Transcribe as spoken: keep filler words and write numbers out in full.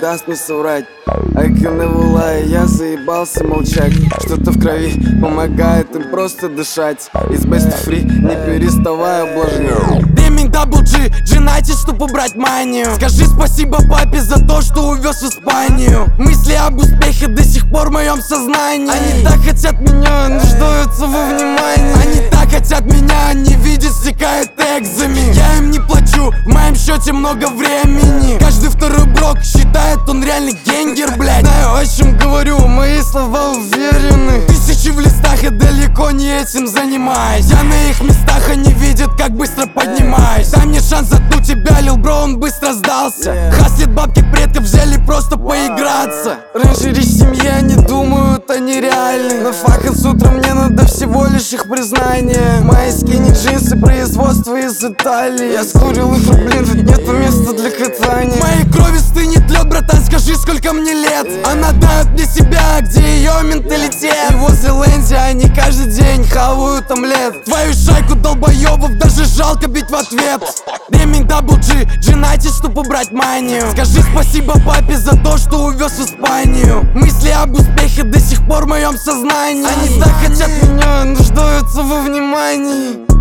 даст мне соврать. I can never lie, я заебался молчать. Что-то в крови помогает им просто дышать. Из best of free, не переставая облажнять. Деминг дабл джи, G-Nighted, чтоб убрать манию. Скажи спасибо папе за то, что увез в Испанию. Мысли об успехе до сих пор в моем сознании. Они так хотят меня, нуждаются во внимании. Они так хотят меня, не видят, стекает экзамен. Я им не плачу, в моем счете много времени. Каждый второй брок считает, он реально генгер, блядь. Знаю, о чем говорю, мои слова уверены. Тысячи в листах, я далеко не этим занимаюсь. Я на их местах, они видят, как быстро поднимаюсь. Дай мне шанс заткнуть тебя, лил бро, он быстро сдался. Хаслит бабки предков, взяли просто поиграться. Рейнджеры семья не думают, они реальны. На факел с утра мне надо всего лишь их признание. Мои скини джинсы, производство из Италии. Я скурил их, блин, тут нету места для катания. В моей крови стынет лед, братан, скажи, сколько мне лет. Она дает мне себя, где ее менталитет. И возле Лэнди они каждый день хавают омлет. Твою шайку долбоебов даже жалко бить в ответ. Деминг дабл джи, G-Nighted, чтоб убрать манию. Скажи спасибо папе за то, что увез в Испанию. Мысли об успехе до сих пор в моем сознании. Они так хотят меня, нуждаются во внимании.